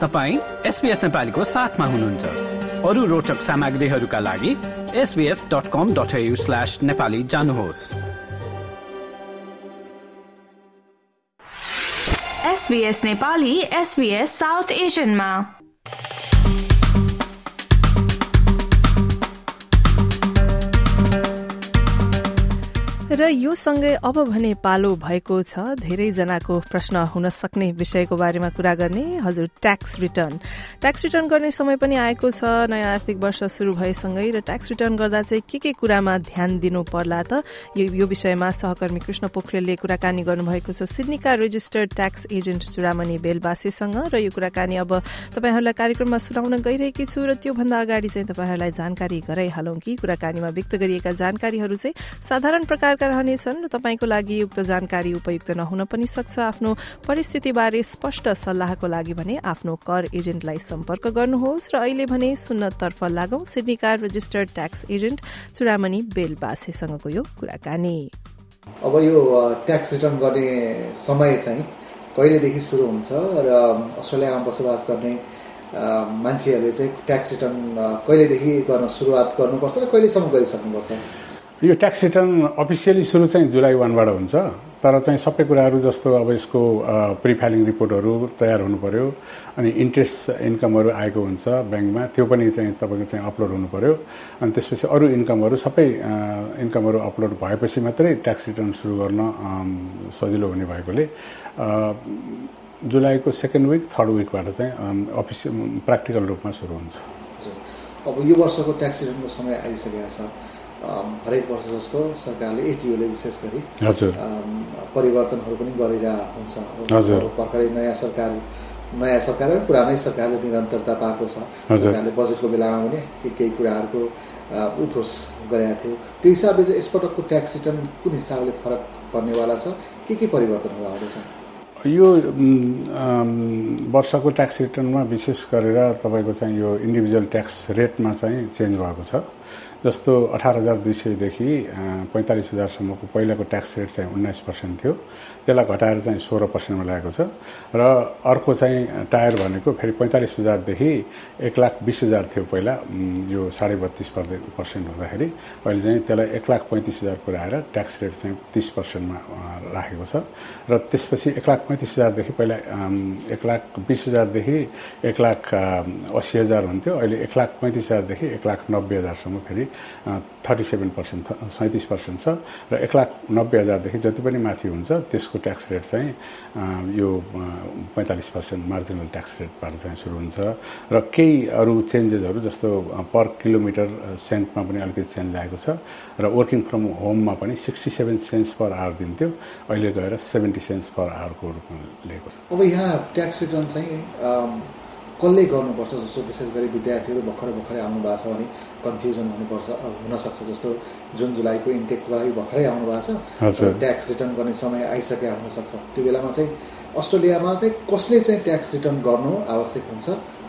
तपाईं SBS नेपालीको साथमा हुनुहुन्छ। अरू रोचक सामग्रीहरूका लागि sbs.com.au/nepali जानुहोस्। SBS नेपाली SBS साउथ एशियनमा। र यो सँगै अब भने पालो भएको छ धेरैजनाको प्रश्न हुन सक्ने विषयको बारेमा कुरा गर्ने। हजुर, ट्याक्स रिटर्न गर्ने समय पनि आएको छ। नयाँ आर्थिक वर्ष सुरु भएसँगै र ट्याक्स रिटर्न गर्दा चाहिँ के कुरामा ध्यान दिनु पर्ला त, यो विषयमा सहकर्मी कृष्ण पोखरेलले कुराकानी गर्नुभएको छ सिडनीका रेजिस्टर्ड ट्याक्स एजेन्ट चुडामणि बेलबासेसँग। र यो कुराकानी अब तपाईहरुलाई कार्यक्रममा सुनाउन गइरहेकी छु। र त्योभन्दा अगाडि चाहिँ तपाईहरुलाई जानकारी गराइहालौं कि कुराकानीमा व्यक्त गरिएका जानकारीहरू चाहिँ साधारण प्रकारका रहनेछन् र तपाईको लागि उक्त जानकारी उपयुक्त नहुन पनि सक्छ। आफ्नो परिस्थितिबारे स्पष्ट सल्लाहको लागि भने आफ्नो कर एजेन्टलाई सम्पर्क गर्नुहोस्। र अहिले भने सुन्नतर्फ लागौं सिडनीका रेजिस्टर्ड ट्याक्स एजेन्ट चुडामणि बेलबासेसँगको यो कुराकानी। अब यो ट्याक्स रिटर्न गर्ने समय चाहिँ कहिलेदेखि सुरु हुन्छ र अस्ट्रेलियामा बसोबास गर्ने मान्छेहरूले चाहिँ ट्याक्स रिटर्न कहिलेदेखि गर्न सुरुवात गर्नुपर्छ र कहिलेसम्म गरिसक्नुपर्छ? यो ट्याक्स रिटर्न अफिसियली सुरु चाहिँ जुलाई 1 बाट हुन्छ, तर चाहिँ सबै कुराहरू जस्तो अब यसको प्री फाइलिङ रिपोर्टहरू तयार हुनु पर्यो, अनि इन्ट्रेस्ट इन्कमहरू आएको हुन्छ ब्याङ्कमा, त्यो पनि चाहिँ तपाईँको चाहिँ अपलोड हुनु पर्यो। अनि त्यसपछि अरू इन्कमहरू सबै इन्कमहरू अपलोड भएपछि मात्रै ट्याक्स रिटर्न सुरु गर्न सजिलो हुने भएकोले जुलाईको सेकेन्ड विक थर्ड विकबाट चाहिँ प्र्याक्टिकल रूपमा सुरु हुन्छ। अब यो वर्षको ट्याक्स रिटर्नको समय आइसकेको छ। हरेक वर्ष जस्तो सरकारले एटिओले विशेष गरी परिवर्तनहरू पनि गरिरहेको हुन्छ। भर्खरै नयाँ सरकार र पुरानै सरकारले निरन्तरता पाएको छ। सरकारले बजेटको बेलामा पनि केही कुराहरूको उद्घोष गरेका थियो। त्यो हिसाबले चाहिँ यसपटकको ट्याक्स रिटर्न कुन हिसाबले फरक पर्नेवाला छ, के परिवर्तनहरू आउँदैछ? यो वर्षको ट्याक्स रिटर्नमा विशेष गरेर तपाईँको चाहिँ यो इन्डिभिजुअल ट्याक्स रेटमा चाहिँ चेन्ज भएको छ। जस्तो 18,200 देखि 45,000 पहिलाको ट्याक्स रेट चाहिँ 19% थियो, त्यसलाई घटाएर चाहिँ 16% ल्याएको छ। र अर्को चाहिँ टायर भनेको फेरि 45,000 देखि 1,20,000 थियो पहिला, यो 32.5% हुँदाखेरि अहिले चाहिँ त्यसलाई 1,35,000 पुऱ्याएर ट्याक्स रेट चाहिँ 30%मा राखेको छ। र त्यसपछि 1,35,000 देखि पहिला 1,20,000 देखि 1,80,000 हुन्थ्यो, अहिले 1,35,000 देखि 1,90,000 फेरि 37% 37% छ। र 1,90,000 देखि जति पनि माथि हुन्छ त्यसको ट्याक्स रेट चाहिँ यो 45% मार्जिनल ट्याक्स रेटबाट चाहिँ सुरु हुन्छ। र केही अरू चेन्जेसहरू जस्तो पर किलोमिटर सेन्टमा पनि अलिकति चेन्ज ल्याएको छ। र वर्किङ फ्रम होममा पनि 67 सेन्ट्स पर आवर दिन्थ्यो, अहिले गएर 70 सेन्ट्स पर आवरको रूपमा लिएको। अब यहाँ ट्याक्स रिटर्न चाहिँ कसले गर्नुपर्छ? जस्तो विशेष गरी विद्यार्थीहरू भर्खरै आउनु भएको छ भने कन्फ्युजन हुनसक्छ। जस्तो जुन जुलाईको इन्टेकको लागि भर्खरै आउनु भएको छ, ट्याक्स रिटर्न गर्ने समय आइसकेको हुनसक्छ। त्यो बेलामा चाहिँ अस्ट्रेलियामा चाहिँ कसले चाहिँ ट्याक्स रिटर्न गर्नु आवश्यक हुन्छ?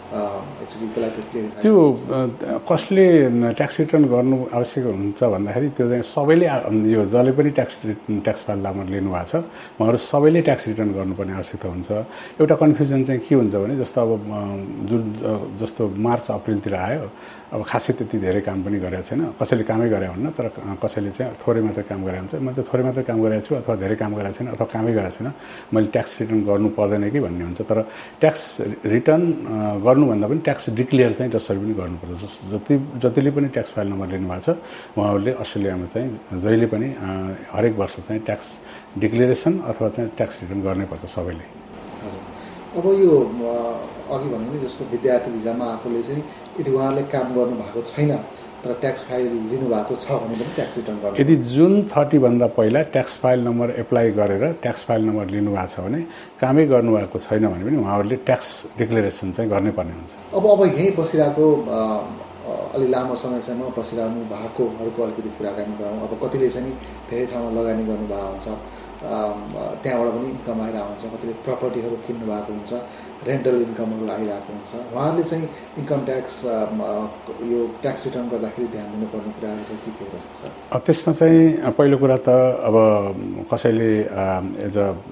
त्यो कसले ट्याक्स रिटर्न गर्नु आवश्यक हुन्छ भन्दाखेरि त्यो चाहिँ सबैले, यो जसले पनि ट्याक्स फाइल नम्बर लिनुभएको छ उहाँहरू सबैले ट्याक्स रिटर्न गर्नुपर्ने आवश्यकता हुन्छ। एउटा कन्फ्युजन चाहिँ के हुन्छ भने जस्तो अब जस्तो मार्च अप्रिलतिर आयो, अब खासै त्यति धेरै काम पनि गरेको छैन, कसैले कामै गरे हुन्न, तर कसैले चाहिँ थोरै मात्रै काम गरे हुन्छ। मैले त थोरै मात्रै काम गरेको छु अथवा धेरै काम गरेको छैन अथवा कामै गरेको छैन, मैले ट्याक्स रिटर्न गर्नु पर्दैन कि भन्ने हुन्छ। तर ट्याक्स रिटर्न गर्नुभन्दा पनि ट्याक्स डिक्लेयर चाहिँ जसरी पनि गर्नुपर्छ। जतिले पनि ट्याक्स फाइल नम्बर लिनुभएको छ उहाँहरूले अस्ट्रेलियामा चाहिँ जहिले पनि हरेक वर्ष चाहिँ ट्याक्स डिक्लेरेसन अथवा चाहिँ ट्याक्स रिटर्न गर्नैपर्छ सबैले। हजुर, अब यो अघि भन्नु नि जस्तो विद्यार्थी भिजामा आएकोले चाहिँ यदि उहाँले काम गर्नु भएको छैन तर ट्याक्स फाइल लिनुभएको छ भने पनि ट्याक्स रिटर्न गर्नु। यदि जुन 30 भन्दा पहिला ट्याक्स फाइल नम्बर एप्लाई गरेर ट्याक्स फाइल नम्बर लिनुभएको छ भने, कामै गर्नुभएको छैन भने पनि उहाँहरूले ट्याक्स डिक्लेरेसन चाहिँ गर्नुपर्ने हुन्छ। अब यहीँ बसिरहेको अलि लामो समयसम्म बसिरहनु भएकोहरूको अलिकति कुराकानी गरौँ। अब कतिले चाहिँ धेरै ठाउँमा लगानी गर्नुभएको हुन्छ, त्यहाँबाट पनि इन्कम आइरहेको हुन्छ, कतिले प्रपर्टीहरू किन्नु भएको हुन्छ, रेन्टल इन्कमहरू आइरहेको हुन्छ। उहाँहरूले चाहिँ इन्कम ट्याक्स यो ट्याक्स रिटर्न गर्दाखेरि ध्यान दिनुपर्ने कुराहरू चाहिँ के हुनसक्छ? त्यसमा चाहिँ पहिलो कुरा त अब कसैले एज अ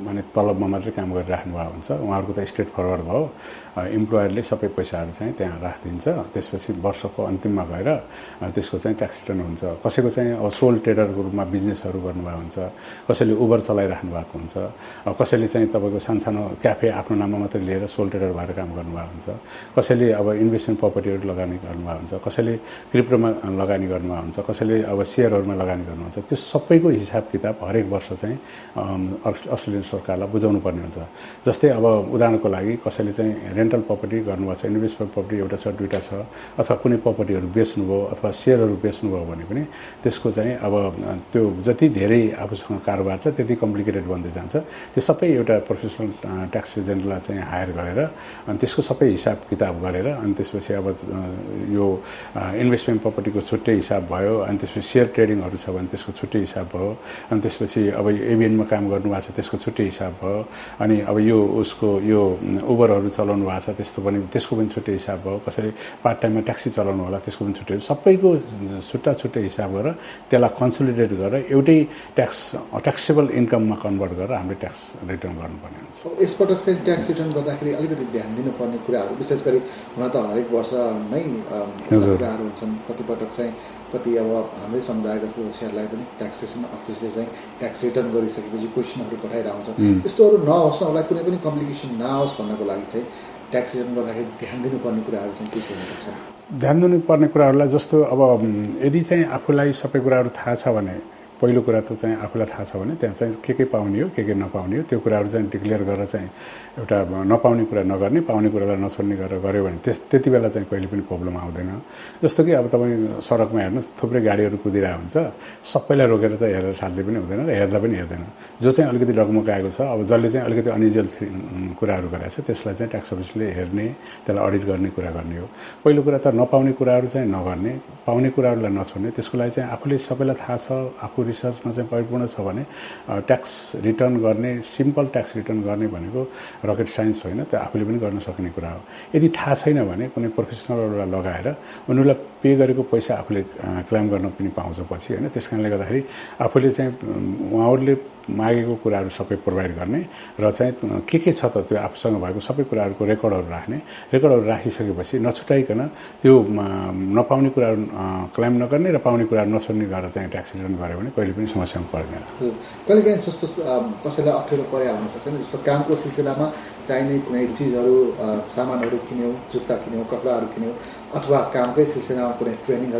माने तलबमा मात्रै काम गरिराख्नु भएको हुन्छ उहाँहरूको त स्ट्रेट फरवर्ड भयो इम्प्लोयरले सबै पैसाहरू चाहिँ त्यहाँ राखिदिन्छ त्यसपछि वर्षको अन्तिममा गएर त्यसको चाहिँ ट्याक्स रिटर्न हुन्छ कसैको चाहिँ अब सोल ट्रेडरको रूपमा बिजनेसहरू गर्नुभएको हुन्छ कसैले उबर चलाइराख्नु भएको हुन्छ कसैले चाहिँ तपाईँको सानसानो क्याफे आफ्नो नाममा मात्रै लिएर सोल ट्रेडर भएर काम गर्नुभएको हुन्छ कसैले अब इन्भेस्टमेन्ट प्रपर्टीहरू लगानी गर्नुभएको हुन्छ कसैले क्रिप्टोमा लगानी गर्नुभएको हुन्छ कसैले अब सेयरहरूमा लगानी गर्नुहुन्छ त्यो सबैको हिसाब किताब हरेक वर्ष चाहिँ अस्ट्रेलियन सरकारलाई बुझाउनु पर्ने हुन्छ जस्तै अब उदाहरणको लागि कसैले चाहिँ रेन्टल प्रपर्टी गर्नुभएको छ इन्भेस्टमेन्ट प्रपर्टी एउटा छ दुईवटा छ अथवा कुनै प्रपर्टीहरू बेच्नुभयो अथवा सेयरहरू बेच्नुभयो भने पनि त्यसको चाहिँ अब त्यो जति धेरै आफूसँग कारोबार छ त्यति कम्प्लिकेटेड बन्दै जान्छ त्यो सबै एउटा प्रोफेसनल ट्याक्स एजेन्टलाई चाहिँ हायर गरेर अनि त्यसको सबै हिसाब किताब गरेर अनि त्यसपछि अब यो इन्भेस्टमेन्ट प्रपर्टीको छुट्टै हिसाब भयो अनि त्यसपछि सेयर ट्रेडिङहरू छ भने त्यसको छुट्टै हिसाब भयो अनि त्यसपछि अब एभिएनमा काम गर्नुभएको छ त्यसको छुट्टै हिसाब भयो अनि अब यो उसको यो उबरहरू चलाउनु भएको छ त्यसको पनि छुट्टै हिसाब भयो कसैले पार्ट टाइममा ट्याक्सी चलाउनु होला त्यसको पनि छुट्टै सबैको छुट्टा छुट्टै हिसाब गरेर त्यसलाई कन्सोलिडेट गरेर एउटै ट्याक्सेबल इन्कममा कन्भर्ट गरेर हामीले ट्याक्स रिटर्न गर्नुपर्ने हुन्छ यसपटक चाहिँ ट्याक्स रिटर्न गर्दाखेरि अलिकति ध्यान दिनुपर्ने कुराहरू विशेष गरी हुन त हरेक वर्ष नै कुराहरू हुन्छन् कतिपटक चाहिँ कति अब हाम्रै समुदायका सदस्यहरूलाई पनि ट्याक्सेसन अफिसले चाहिँ ट्याक्स रिटर्न गरिसकेपछि क्वेसनहरू पठाइरहेको हुन्छ यस्तोहरू नहोस् न उसलाई कुनै पनि कम्प्लिकेसन नहोस् भन्नको लागि चाहिँ ट्याक्स रिटर्न गर्दाखेरि ध्यान दिनुपर्ने कुराहरू चाहिँ के हुन सक्छ ध्यान दिनुपर्ने कुराहरूलाई जस्तो अब यदि चाहिँ आफूलाई सबै कुराहरू थाहा छ भने पहिलो कुरा त चाहिँ आफूलाई थाहा छ भने त्यहाँ चाहिँ के पाउने हो के नपाउने हो त्यो कुराहरू चाहिँ डिक्लेयर गरेर चाहिँ एउटा नपाउने कुरा नगर्ने पाउने कुरालाई नछोड्ने गरेर गऱ्यो भने त्यति बेला चाहिँ कहिले पनि प्रब्लम आउँदैन जस्तो कि अब तपाईँ सडकमा हेर्नुहोस् थुप्रै गाडीहरू कुदिरहेको हुन्छ सबैलाई रोकेर त हेरेर साध्य पनि हुँदैन र हेर्दा पनि हेर्दैन जो चाहिँ अलिकति डगमगाएको छ अब जसले चाहिँ अलिकति अनयुजुअल कुराहरू गरेको छ त्यसलाई चाहिँ ट्याक्स अफिसले हेर्ने त्यसलाई अडिट गर्ने कुरा गर्ने हो पहिलो कुरा त नपाउने कुराहरू चाहिँ नगर्ने पाउने कुराहरूलाई नछोड्ने त्यसको लागि चाहिँ आफूले सबैलाई थाहा छ आफू रिसर्चमा चाहिँ परिपूर्ण छ भने ट्याक्स रिटर्न गर्ने सिम्पल ट्याक्स रिटर्न गर्ने भनेको रकेट साइन्स होइन त्यो आफूले पनि गर्न सक्ने कुरा हो यदि थाहा छैन भने कुनै प्रोफेसनलहरूलाई लगाएर उनीहरूलाई पे गरेको पैसा आफूले क्लेम गर्न पनि पाउँछ पछि होइन त्यस कारणले गर्दाखेरि आफूले चाहिँ उहाँहरूले मागेको कुराहरू सबै प्रोभाइड गर्ने र चाहिँ के छ त त्यो आफूसँग भएको सबै कुराहरूको रेकर्डहरू राख्ने रेकर्डहरू राखिसकेपछि नछुटाइकन त्यो नपाउने कुराहरू क्लेम नगर्ने र पाउने कुराहरू नछोड्ने गरेर चाहिँ ट्याक्स रिटर्न गऱ्यो भने कहिले पनि समस्यामा पर्दैन कहिलेकाहीँ जस्तो कसैलाई अप्ठ्यारो परेको हुनसक्छ नि जस्तो कामको सिलसिलामा चाहिने कुनै चिजहरू सामानहरू किन्यौँ जुत्ता किन्यौँ कपडाहरू किन्यौँ अथवा कामकै सिलसिलामा कुनै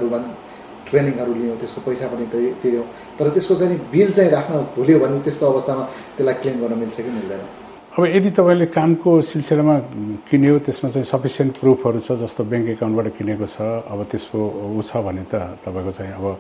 ट्रेनिङहरू लियौँ त्यसको पैसा पनि तिर्यौँ तर त्यसको चाहिँ बिल चाहिँ राख्न भुल्यो भने त्यस्तो अवस्थामा त्यसलाई क्लेम गर्न मिल्छ कि मिल्दैन अब यदि तपाईँले कामको सिलसिलामा किन्यो त्यसमा चाहिँ सफिसियन्ट प्रुफहरू छ जस्तो ब्याङ्क एकाउन्टबाट किनेको छ अब त्यसको ऊ छ भने त तपाईँको चाहिँ अब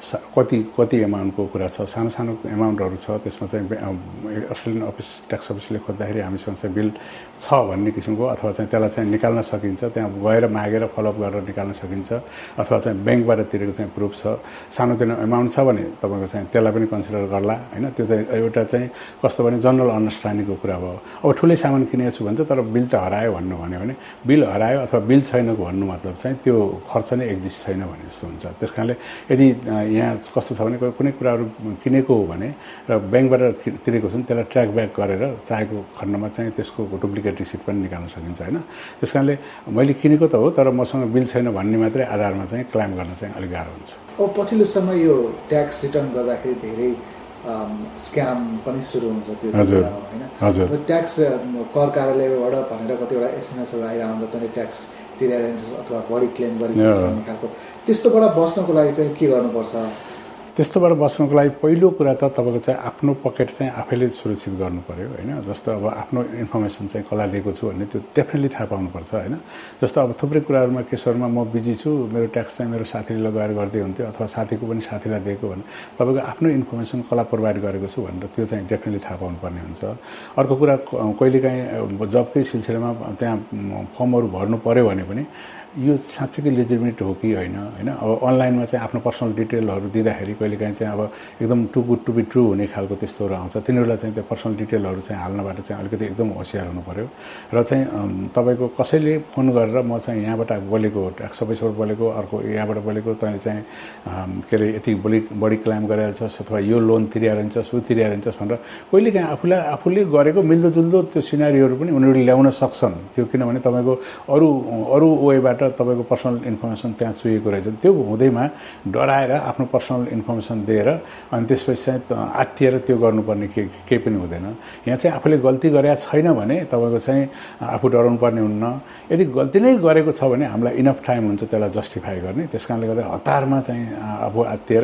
कति एमाउन्टको कुरा छ सानो सानो एमाउन्टहरू छ त्यसमा चाहिँ अस्ट्रेलियन ट्याक्स अफिसले खोज्दाखेरि हामीसँग चाहिँ बिल छ भन्ने किसिमको अथवा चाहिँ त्यसलाई चाहिँ निकाल्न सकिन्छ त्यहाँ गएर मागेर फलोअप गरेर निकाल्न सकिन्छ अथवा चाहिँ ब्याङ्कबाट तिरेको चाहिँ प्रुफ छ सानोतिनो एमाउन्ट छ भने तपाईँको चाहिँ त्यसलाई पनि कन्सिडर गर्ला होइन त्यो चाहिँ एउटा चाहिँ कस्तो भने जनरल अन्डरस्ट्यान्डिङको कुरा भयो अब ठुलै सामान किनेको छु भन्छ तर बिल त हरायो भन्नु भन्यो भने बिल हरायो अथवा बिल छैनको भन्नु मतलब चाहिँ त्यो खर्च नै एक्जिस्ट छैन भने जस्तो हुन्छ त्यस कारणले यदि यहाँ कस्तो छ भने कुनै कुराहरू किनेको हो भने र ब्याङ्कबाट तिरेको छ भने त्यसलाई ट्र्याक ब्याक गरेर चाहेको खण्डमा चाहिँ त्यसको डुप्लिकेट रिसिप्ट पनि निकाल्न सकिन्छ होइन त्यस कारणले मैले किनेको त हो तर मसँग बिल छैन भन्ने मात्रै आधारमा चाहिँ क्लेम गर्न चाहिँ अलिक गाह्रो हुन्छ अब पछिल्लो समय यो ट्याक्स रिटर्न गर्दाखेरि धेरै स्क्याम पनि सुरु हुन्छ त्यो होइन ट्याक्स कर कार्यालयबाट भनेर कतिवटा एसएमएसहरू आइरहेको हुन्छ त्यसले ट्याक्स तिराइरहन्छ अथवा बढी क्लेम गरिन्छ भन्ने खालको त्यस्तोबाट बस्नको लागि चाहिँ के गर्नुपर्छ त्यस्तोबाट बस्नको लागि पहिलो कुरा त तपाईँको चाहिँ आफ्नो पकेट चाहिँ आफैले सुरक्षित गर्नु पर्यो होइन जस्तो अब आफ्नो इन्फर्मेसन चाहिँ कसलाई दिएको छु भन्ने त्यो डेफिनेटली थाहा पाउनुपर्छ होइन जस्तो अब थुप्रै कुराहरूमा केसहरूमा म बिजी छु मेरो ट्याक्स चाहिँ मेरो साथीले लगाएर गर्दै हुन्थ्यो अथवा साथीको पनि साथीलाई दिएको भने तपाईँको आफ्नो इन्फर्मेसन कसलाई प्रोभाइड गरेको छु भनेर त्यो चाहिँ डेफिनेटली थाहा पाउनुपर्ने हुन्छ अर्को कुरा कहिलेकाहीँ जबकै सिलसिलामा त्यहाँ फर्महरू भर्नु पऱ्यो भने पनि यो साँच्चैकै लेजिटिमेट हो कि होइन होइन। अब अनलाइनमा चाहिँ आफ्नो पर्सनल डिटेलहरू दिँदाखेरि कहिलेकाहीँ चाहिँ अब एकदम too good to be true हुने खालको त्यस्तोहरू आउँछ। तिनीहरूलाई चाहिँ त्यो पर्सनल डिटेलहरू चाहिँ हाल्नबाट चाहिँ अलिकति एकदम होसियार हुनु पऱ्यो। र चाहिँ तपाईँको कसैले फोन गरेर म चाहिँ यहाँबाट बोलेको ट्याक्स अफिसबाट बोलेको, अर्को यहाँबाट बोलेको, तैँले चाहिँ के अरे यति बढी क्लाइम गरेर छस् अथवा यो लोन तिरिहालिन्छस् ऊ तिरिहालिन्छस् भनेर कहिलेकाहीँ आफूले गरेको मिल्दोजुल्दो त्यो सिनारीहरू पनि उनीहरूले ल्याउन सक्छन्। त्यो किनभने तपाईँको अरू वेबाट तपाईँको पर्सनल इन्फर्मेसन त्यहाँ चुहिएको रहेछ। त्यो हुँदैमा डराएर आफ्नो पर्सनल इन्फर्मेसन दिएर अनि त्यसपछि चाहिँ आत्तिएर त्यो गर्नुपर्ने केही पनि हुँदैन। यहाँ चाहिँ आफूले गल्ती गरेका छैन भने तपाईँको चाहिँ आफू डराउनु पर्ने हुन्न। यदि गल्ती नै गरेको छ भने हामीलाई इनफ टाइम हुन्छ त्यसलाई जस्टिफाई गर्ने। त्यस कारणले गर्दा हतारमा चाहिँ आफू आत्तिएर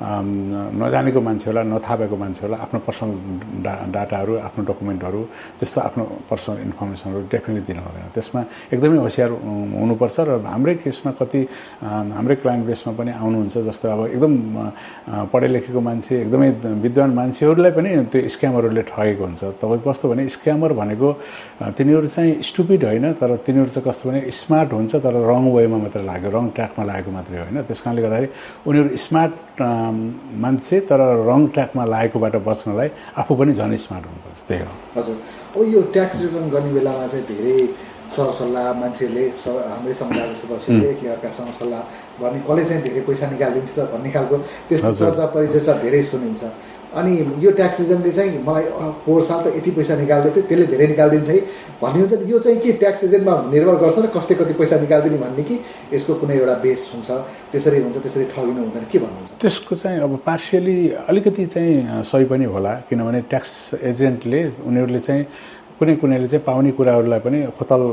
नजानेको मान्छेहरूलाई नथापेको मान्छेहरूलाई आफ्नो पर्सनल डाटाहरू आफ्नो डकुमेन्टहरू त्यस्तो आफ्नो पर्सनल इन्फर्मेसनहरू डेफिनेटली दिनु हुँदैन। त्यसमा एकदमै होसियार हुनुपर्छ। र हाम्रै केसमा कति हाम्रै क्लाइन्ट बेसमा पनि आउनुहुन्छ जस्तो अब एकदम पढे लेखेको मान्छे एकदमै विद्वान मान्छेहरूलाई पनि त्यो स्क्यामरहरूले ठगेको हुन्छ। तपाईँको कस्तो भने स्क्यामर भनेको तिनीहरू चाहिँ स्टुपिड होइन, तर तिनीहरू चाहिँ कस्तो भने स्मार्ट हुन्छ तर रङ वेमा मात्रै लाग्यो, रङ ट्र्याकमा लागेको मात्रै होइन। त्यस कारणले गर्दाखेरि उनीहरू स्मार्ट मान्छे तर रङ ट्र्याकमा लागेकोबाट बच्नलाई आफू पनि झनै स्मार्ट हुनुपर्छ। त्यही हो। हजुर, अब यो ट्याक्स रिटर्न गर्ने बेलामा चाहिँ धेरै सरसल्लाह मान्छेले हाम्रै समुदायको सदस्यले एकले अर्कासँग सल्लाह गर्ने, कसले चाहिँ धेरै पैसा निकालिदिन्छ त भन्ने खालको त्यस्तो चर्चा परिचर्चा धेरै सुनिन्छ। अनि यो ट्याक्स एजेन्टले चाहिँ मलाई पोहोर साल त यति पैसा निकाल्दै थियो त्यसले धेरै निकालिदिन्छ है भन्ने हुन्छ। यो चाहिँ के ट्याक्स एजेन्टमा निर्भर गर्छ र कसले कति पैसा निकालिदिने भन्ने कि यसको कुनै एउटा बेस हुन्छ, त्यसरी हुन्छ त्यसरी ठगिनु हुँदैन, के भन्नुहुन्छ? त्यसको चाहिँ अब पार्सियली अलिकति चाहिँ सही पनि होला, किनभने ट्याक्स एजेन्टले उनीहरूले चाहिँ कुनैले चाहिँ पाउने कुराहरूलाई पनि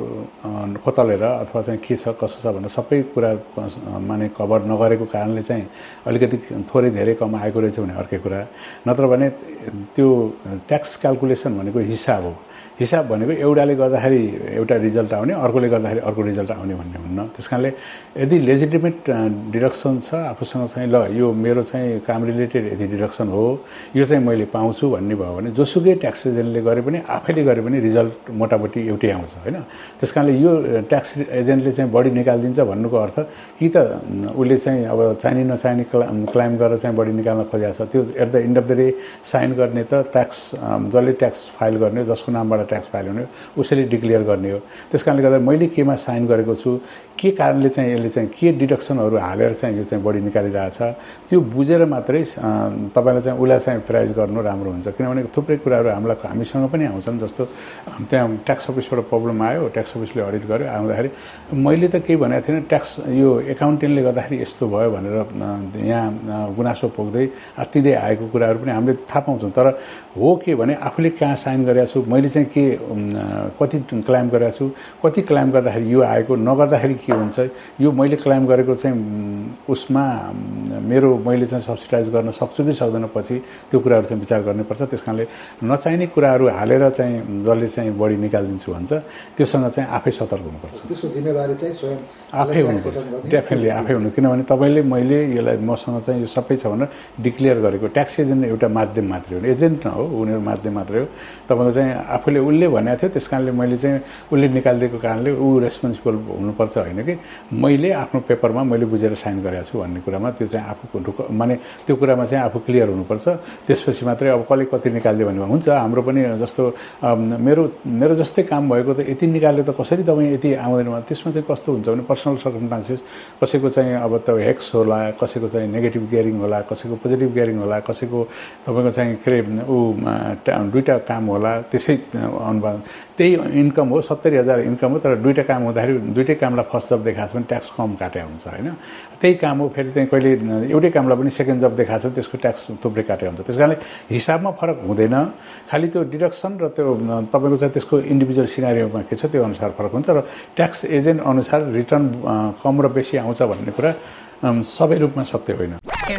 खोतलेर अथवा चाहिँ के छ कसो छ भनेर सबै कुरा माने कभर नगरेको कारणले चाहिँ अलिकति थोरै धेरै कम आएको रहेछ भने अर्कै कुरा। नत्र भने त्यो ट्याक्स क्याल्कुलेसन भनेको हिसाब हो। हिसाब भनेको एउटाले गर्दाखेरि एउटा रिजल्ट आउने, अर्कोले गर्दाखेरि अर्को रिजल्ट आउने भन्ने हुन्न। त्यस कारणले यदि लेजिटिमेट डिडक्सन छ आफूसँग चाहिँ ल यो मेरो चाहिँ काम रिलेटेड यदि डिडक्सन हो, यो चाहिँ मैले पाउँछु भन्ने भयो भने जोसुकै ट्याक्स एजेन्टले गरे पनि आफैले गरे पनि रिजल्ट मोटामोटी एउटै आउँछ होइन। त्यस कारणले यो ट्याक्स एजेन्टले चाहिँ बढी निकालिदिन्छ भन्नुको अर्थ कि त उसले चाहिँ अब चाहिने नचाहिने क्लाइम गरेर चाहिँ बढी निकाल्न खोजेको छ, त्यो at the end of the day sign गर्ने त ट्याक्स जसले ट्याक्स फाइल गर्ने जसको नामबाट ट्याक्स फाइल हुने उसैले डिक्लेयर गर्ने हो। त्यस कारणले गर्दा मैले केमा साइन गरेको छु, के कारणले चाहिँ यसले चाहिँ के डिडक्सनहरू हालेर चाहिँ यो चाहिँ बढी निकालिरहेछ त्यो बुझेर मात्रै तपाईँलाई चाहिँ उसलाई चाहिँ प्राइज गर्नु राम्रो हुन्छ। किनभने थुप्रै कुराहरू हामीसँग पनि आउँछन्। जस्तो त्यहाँ ट्याक्स अफिसबाट प्रब्लम आयो, ट्याक्स अफिसले अडिट गर्यो, आउँदाखेरि मैले त केही भनेको थिएन, ट्याक्स यो एकाउन्टेन्टले गर्दाखेरि यस्तो भयो भनेर यहाँ गुनासो पोख्दै आत्तिँदै आएको कुराहरू पनि हामीले थाहा पाउँछौँ। तर हो के भने आफूले कहाँ साइन गरेको छु, मैले चाहिँ के कति क्लाइम गरेको छु, कति क्लाइम गर्दाखेरि यो आएको, नगर्दाखेरि के हुन्छ, यो मैले क्लाइम गरेको चाहिँ उसमा मैले चाहिँ सब्सिडाइज गर्न सक्छु कि सक्दैन, पछि त्यो कुराहरू चाहिँ विचार गर्नुपर्छ। त्यस कारणले नचाहिने कुराहरू हालेर चाहिँ जसले चाहिँ बढी निकालिदिन्छु भन्छ त्योसँग चाहिँ आफै सतर्क हुनुपर्छ। त्यसको जिम्मेवारी चाहिँ स्वयं आफै हुनुपर्छ, डेफिनेटली आफै हुनु। किनभने तपाईँले मैले यसलाई मसँग चाहिँ यो सबै छ भनेर डिक्लेयर गरेको, ट्याक्स एजेन्ट एउटा माध्यम मात्रै हो, एजेन्ट न हो, उनीहरू माध्यम मात्रै हो। तपाईँको चाहिँ आफूले उसले भनेको थियो त्यस कारणले मैले चाहिँ उसले निकालिदिएको कारणले ऊ रेस्पोन्सिबल हुनुपर्छ होइन कि मैले आफ्नो पेपरमा मैले बुझेर साइन गरेको छु भन्ने कुरामा त्यो चाहिँ आफूको माने त्यो कुरामा चाहिँ आफू क्लियर हुनुपर्छ। त्यसपछि मात्रै अब कसले कति निकालिदियो भन्ने हुन्छ। हाम्रो पनि जस्तो मेरो जस्तै काम भएको त यति निकाल्यो त कसरी तपाईँ यति आउँदैन, त्यसमा चाहिँ कस्तो हुन्छ भने पर्सनल सर्कमस्टान्सेस, कसैको चाहिँ अब त हेक्स होला, कसैको चाहिँ नेगेटिभ गियरिङ होला, कसैको पोजिटिभ गियरिङ होला, कसैको तपाईँको चाहिँ के अरे दुईवटा काम होला, त्यसै अनुपात त्यही इन्कम हो, 70,000 इन्कम हो, तर दुईवटा काम हुँदाखेरि दुईटै कामलाई फर्स्ट जब देखाएको छ भने ट्याक्स कम काटे हुन्छ होइन। त्यही काम हो, फेरि चाहिँ कहिले एउटै कामलाई पनि सेकेन्ड जब देखाएको छ त्यसको ट्याक्स थुप्रै काटे हुन्छ। त्यस कारणले हिसाबमा फरक हुँदैन, खालि त्यो डिडक्सन र त्यो तपाईँको चाहिँ त्यसको इन्डिभिजुअल सिनारीमा के छ त्यो अनुसार फरक हुन्छ। र ट्याक्स एजेन्ट अनुसार रिटर्न कम र बेसी आउँछ भन्ने कुरा सबै रूपमा सत्य होइन।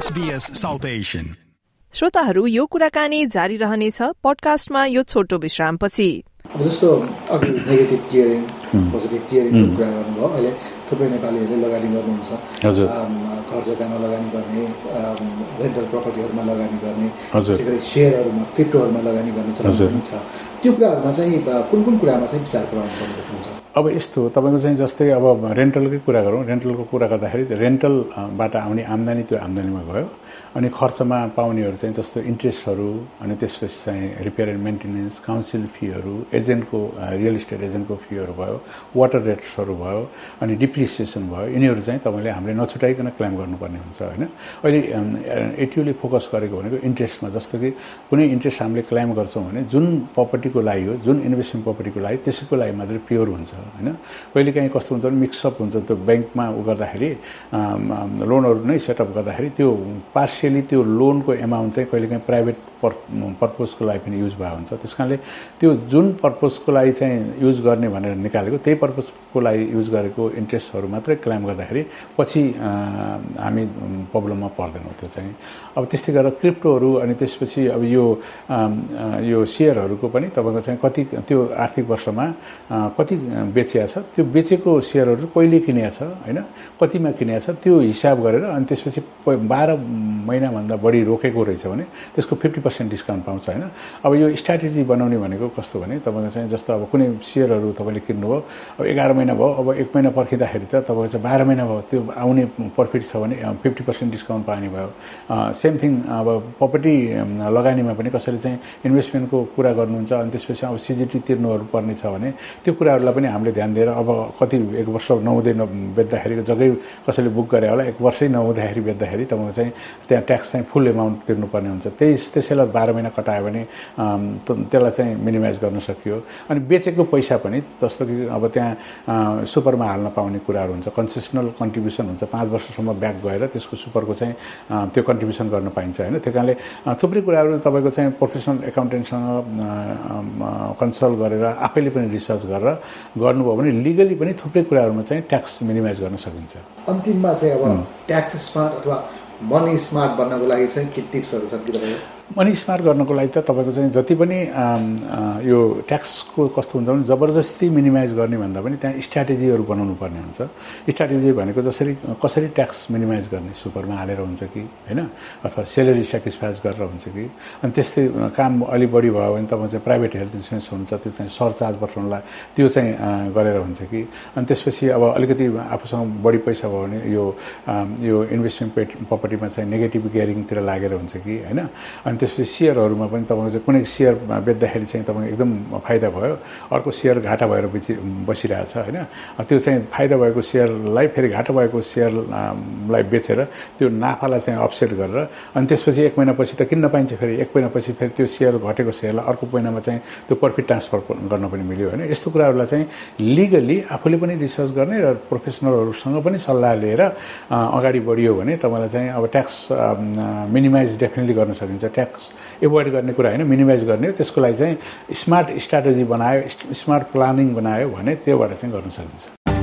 श्रोताहरू, यो कुराकानी जारी रहनेछ पडकास्टमा यो छोटो विश्रामपछि। जस्तो अघि नेगेटिभ गियरिङ पोजिटिभ केयरिङको कुरा गर्नुभयो। अहिले थुप्रै नेपालीहरूले लगानी गर्नुहुन्छ, घर जग्गामा लगानी गर्ने, रेन्टल प्रपर्टीहरूमा लगानी गर्ने, त्यसै गरी सेयरहरूमा क्रिप्टोहरूमा लगानी गर्ने चलन पनि छ। त्यो कुराहरूमा चाहिँ कुन कुन कुरामा चाहिँ विचार गराउनु पर्ने देख्नुहुन्छ? अब यस्तो तपाईँको चाहिँ जस्तै अब रेन्टलकै कुरा गरौँ। रेन्टलको कुरा गर्दाखेरि रेन्टलबाट आउने आम्दानी त्यो आम्दानीमा गयो, अनि खर्चमा पाउनेहरू चाहिँ जस्तो इन्ट्रेस्टहरू, अनि त्यसपछि चाहिँ रिपेयर एन्ड मेन्टेनेन्स, काउन्सिल फीहरू, एजेन्टको रियल इस्टेट एजेन्टको फीहरू भयो, वाटर रेट्सहरू भयो, अनि डिप्रिसिएसन भयो। यिनीहरू चाहिँ तपाईँले हामीले नछुटाइकन क्लेम गर्नुपर्ने हुन्छ होइन। अहिले एटिओले फोकस गरेको भनेको इन्ट्रेस्टमा, जस्तो कि कुनै इन्ट्रेस्ट हामीले क्लेम गर्छौँ भने जुन प्रपर्टीको लागि हो, जुन इन्भेस्टमेन्ट प्रपर्टीको लागि, त्यसैको लागि मात्रै प्योर हुन्छ होइन। कहिलेकाहीँ कस्तो हुन्छ भने मिक्सअप हुन्छ, त्यो ब्याङ्कमा उ गर्दाखेरि लोनहरू नै सेटअप गर्दाखेरि त्यो पार्सियली त्यो लोनको एमाउन्ट चाहिँ कहिलेकाहीँ प्राइभेट पर्पोजको लागि पनि युज भएको हुन्छ। त्यस कारणले त्यो जुन पर्पोजको लागि चाहिँ युज गर्ने भनेर निकालेको त्यही पर्पोजको लागि युज गरेको इन्ट्रेस्टहरू मात्रै क्लेम गर्दाखेरि पछि हामी प्रब्लममा पर्दैनौँ। त्यो चाहिँ अब त्यस्तै गरेर क्रिप्टोहरू, अनि त्यसपछि अब यो सेयरहरूको पनि तपाईँको चाहिँ कति त्यो आर्थिक वर्षमा कति बेचिया छ, त्यो बेचेको सेयरहरू कहिले किनेको छ होइन, कतिमा किनेको छ, त्यो हिसाब गरेर अनि त्यसपछि 12 महिनाभन्दा बढी रोकेको रहेछ भने त्यसको 50% डिस्काउन्ट पाउँछ होइन। अब यो स्ट्राटेजी बनाउने भनेको कस्तो भने तपाईँको चाहिँ जस्तो अब कुनै सेयरहरू तपाईँले किन्नुभयो, अब 11 महिना भयो, अब 1 महिना पर्खिँदाखेरि त तपाईँको चाहिँ 12 महिना भयो, त्यो आउने प्रफिट छ भने 50% डिस्काउन्ट पाउने भयो। सेम थिङ अब प्रपर्टी लगानीमा पनि कसैले चाहिँ इन्भेस्टमेन्टको कुरा गर्नुहुन्छ, अनि त्यसपछि अब सिजिटी तिर्नुहरू पर्ने छ भने त्यो कुराहरूलाई पनि हामीले ध्यान दिएर अब कति 1 वर्ष नहुँदै बेच्दाखेरि जग्गै कसैले बुक गरे होला, 1 वर्षै नहुँदाखेरि बेच्दाखेरि तपाईँको चाहिँ त्यहाँ ट्याक्स चाहिँ फुल एमाउन्ट तिर्नुपर्ने हुन्छ। त्यसैलाई 12 महिना कटायो भने त्यसलाई चाहिँ मिनिमाइज गर्न सकियो। अनि बेचेको पैसा पनि जस्तो कि अब त्यहाँ सुपरमा हाल्न पाउने कुराहरू हुन्छ, कन्सेसनल कन्ट्रिब्युसन हुन्छ, 5 वर्षसम्म ब्याक गएर त्यसको सुपरको चाहिँ त्यो कन्ट्रिब्युसन गर्न पाइन्छ होइन। त्यो कारणले थुप्रै कुराहरू तपाईँको चाहिँ प्रोफेसनल एकाउन्टेन्टसँग कन्सल्ट गरेर आफैले पनि रिसर्च गरेर गर्नुभयो भने लिगली पनि थुप्रै कुराहरूमा चाहिँ ट्याक्स मिनिमाइज गर्न सकिन्छ। अन्तिममा चाहिँ अब ट्याक्स स्मार्ट अथवा मनी स्मार्ट बन्नको लागि चाहिँ के टिप्सहरू छन् कि तपाईँ? मनी स्मार्ट गर्नको लागि त तपाईँको चाहिँ जति पनि यो ट्याक्सको कस्तो हुन्छ भने जबरजस्ती मिनिमाइज गर्ने भन्दा पनि त्यहाँ स्ट्राटेजीहरू बनाउनु पर्ने हुन्छ। स्ट्राटेजी भनेको कसरी ट्याक्स मिनिमाइज गर्ने, सुपरमा हालेर हुन्छ कि होइन, अथवा सेलेरी सेक्रिफाइस गरेर हुन्छ कि, अनि त्यस्तै काम अलि बढी भयो भने तपाईँ चाहिँ प्राइभेट हेल्थ इन्सुरेन्स हुन्छ, त्यो चाहिँ सरचार्ज बटाउनलाई त्यो चाहिँ गरेर हुन्छ कि, अनि त्यसपछि अब अलिकति आफूसँग बढी पैसा भयो भने यो इन्भेस्टमेन्ट प्रपर्टीमा चाहिँ नेगेटिभ गियरिङतिर लागेर हुन्छ कि होइन। अनि त्यसपछि सेयरहरूमा पनि तपाईँको चाहिँ कुनै सेयर बेच्दाखेरि चाहिँ तपाईँको एकदम फाइदा भयो, अर्को सेयर घाटा भएर बसिरहेछ होइन, त्यो चाहिँ फाइदा भएको सेयरलाई फेरि घाटा भएको सेयरलाई बेचेर त्यो नाफालाई चाहिँ अफसेट गरेर अनि त्यसपछि 1 महिनापछि त किन्न पाइन्छ, फेरि 1 महिनापछि फेरि त्यो सेयर घटेको सेयरलाई अर्को महिनामा चाहिँ त्यो प्रफिट ट्रान्सफर गर्न पनि मिल्यो होइन। यस्तो कुराहरूलाई चाहिँ लिगली आफूले पनि रिसर्च गर्ने र प्रोफेसनलहरूसँग पनि सल्लाह लिएर अगाडि बढियो भने तपाईँलाई चाहिँ अब ट्याक्स मिनिमाइज डेफिनेटली गर्न सकिन्छ। ट्याक्स एभोइड गर्ने कुरा होइन, मिनिमाइज गर्ने हो। त्यसको लागि चाहिँ स्मार्ट स्ट्राटेजी बनायो, स्मार्ट प्लानिङ बनायो भने त्योबाट चाहिँ गर्न सकिन्छ।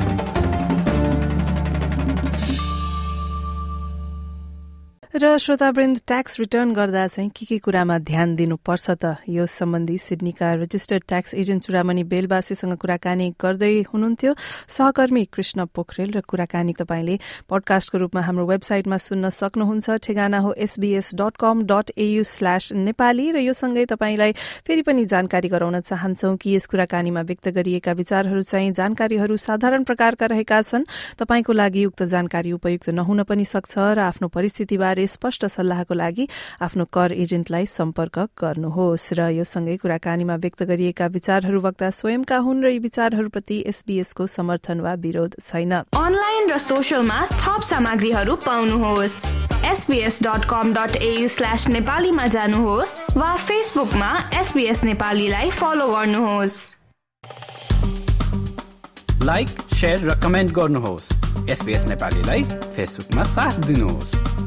र श्रोतावृन्द, ट्याक्स रिटर्न गर्दा चाहिँ के कुरामा ध्यान दिनुपर्छ त, यो सम्बन्धी सिडनीका रजिस्टर्ड ट्याक्स एजेन्ट चुडामणि बेलबासीसँग कुराकानी गर्दै हुनुहुन्थ्यो सहकर्मी कृष्ण पोखरेल। र कुराकानी तपाईले पडकास्टको रूपमा हाम्रो वेबसाइटमा सुन्न सक्नुहुन्छ। ठेगाना हो sbs.com.au/नेपाली। र यो सँगै तपाईलाई फेरि पनि जानकारी गराउन चाहन्छौं कि यस कुराकानीमा व्यक्त गरिएका विचारहरू चाहिँ जानकारीहरू साधारण प्रकारका रहेका छन्। तपाईको लागि उक्त जानकारी उपयुक्त नहुन पनि सक्छ र आफ्नो परिस्थितिबारे स्पष्ट सल्लाहको लागि आफ्नो कर एजेन्टलाई सम्पर्क गर्नुहोस्। र यो सँगै कुराकानीमा व्यक्त गरिएका विचारहरू वक्ता स्वयंका हुन् र यी विचारहरूप्रति एसबीएस को समर्थन वा विरोध छैन। अनलाइन र सोशलमा थप सामग्रीहरू पाउनुहोस्। sbs.com.au/नेपालीमा जानुहोस् वा फेसबुकमा SBS नेपालीलाई फलो गर्नुहोस्। लाइक, शेयर र कमेन्ट गर्नुहोस्। SBS नेपालीलाई फेसबुकमा साथ दिनुहोस्।